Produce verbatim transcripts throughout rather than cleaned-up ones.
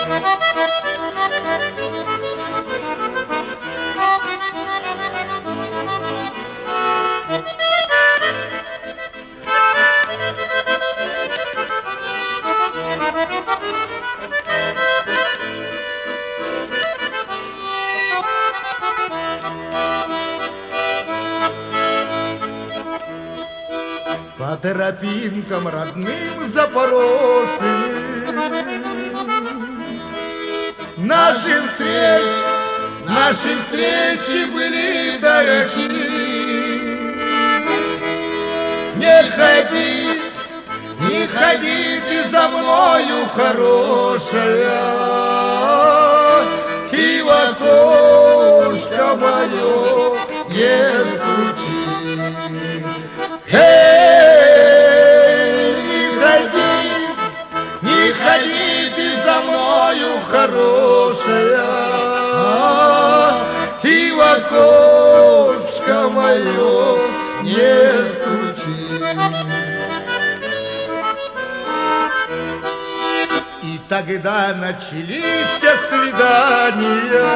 По тропинкам родным запорожьим Наши встречи, наши встречи были далеки. Не ходи, не ходи ты за мною, хорошая, и в окошко мое не стучи. Эй, не ходи, не ходи ты за мною, хорошая, и в окошко мое не стучи. И тогда начались все свидания,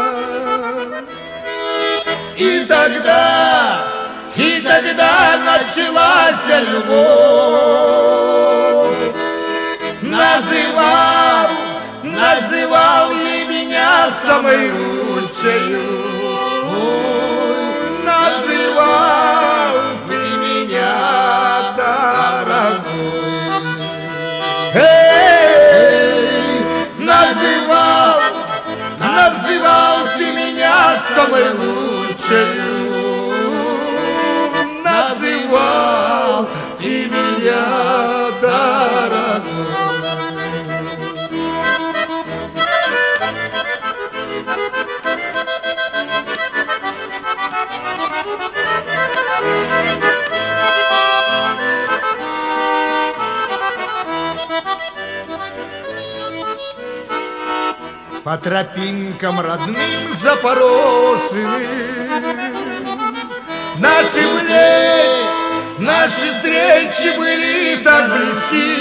и тогда, и тогда началась любовь. Называл, называл ей меня самой лучшей. Называл ты меня дорогой. Эй, называл, называл ты меня самой лучшей. Называл ты меня дорогой. По тропинкам родным запорожьим Наши встречи, наши встречи были так близки.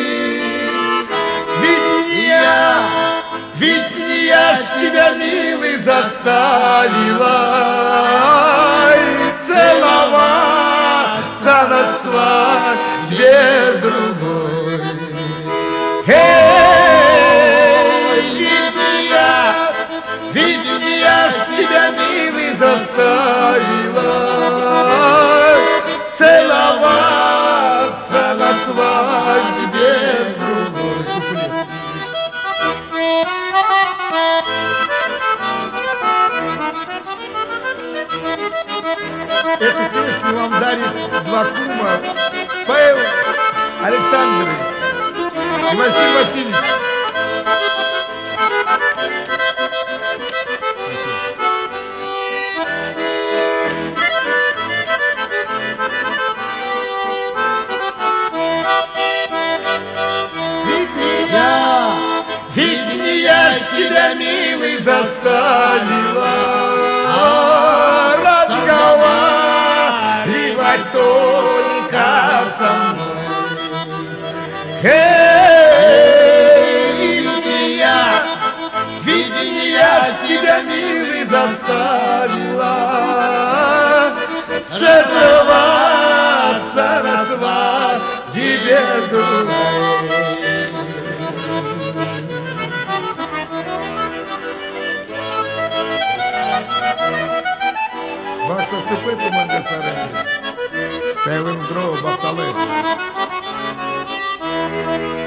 Ведь не я, ведь не я ж тебя, милый, заставила целоваться на свадьбе с другой. Эй, ведь не я, ведь не я ж тебя, милый, заставила целоваться на свадьбе с другой. Эту песню вам дарит два кума, Павел Александрович и Василий Васильевич. Ведь не я ж тебя, милый, заставила разговаривать только со мной. Эй, ведь не я, ведь не я ж тебя, милый, заставила целоваться на свадьбе с другой. Бачто ступити мене старенький, та й він здорово бахтали.